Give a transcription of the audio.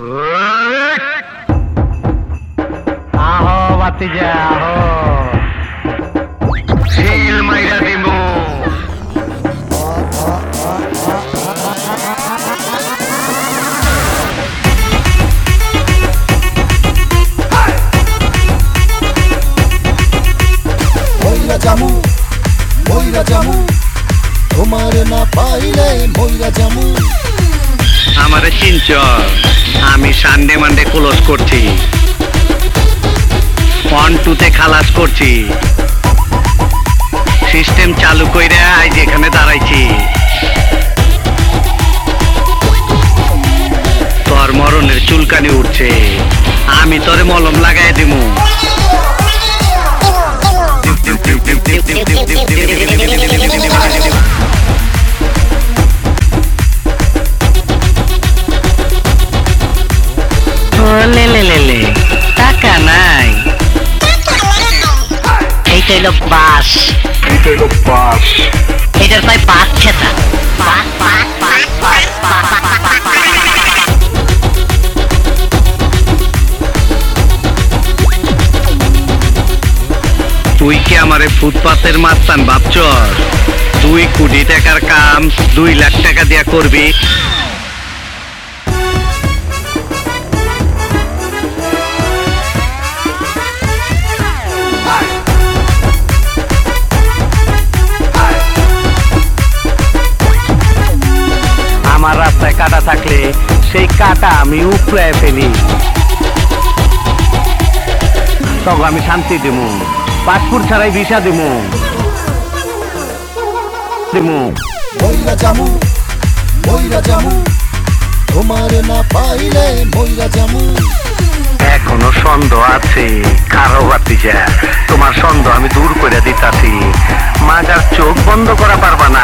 আহো বাতিজা আহো, সিল মাইরা দিমু। মইরা জামু মইরা জামু, তোমার না পাইলে মইরা জামু। আমারে চিনচ, আমি সানডে মানডে ক্লোজ করছি, 1-2 খালাস করছি, সিস্টেম চালু কইরা আজ এখানে দাঁড়াইছি। তোর মরণের চুলকানি উঠছে, আমি তোরে মলম লাগাই দিমু। লে টাকা নাই, এইটা হলো বাস, এটার পাই বাঘ খেতা। তুই কি আমারে ফুটপাতের মাস্তান ভাবছ? 2 কোটি টাকার কাম 2 লাখ টাকা দিয়া করবি? আমার রাস্তায় কাটা থাকলে সেই কাটা আমি উপড়ে ফেলি, তখন আমি শান্তি দিমু, পাসপোর্ট ছাড়াই ভিসা দিমু। মইরা জামু মইরা জামু, তোমার না পাইলে মইরা জামু। এখনো সন্দেহ আছে কারো বাতিজা, তোমার সন্দেহ আমি দূর করে দিতাছি। মাগার চোখ বন্ধ করা পারবা না।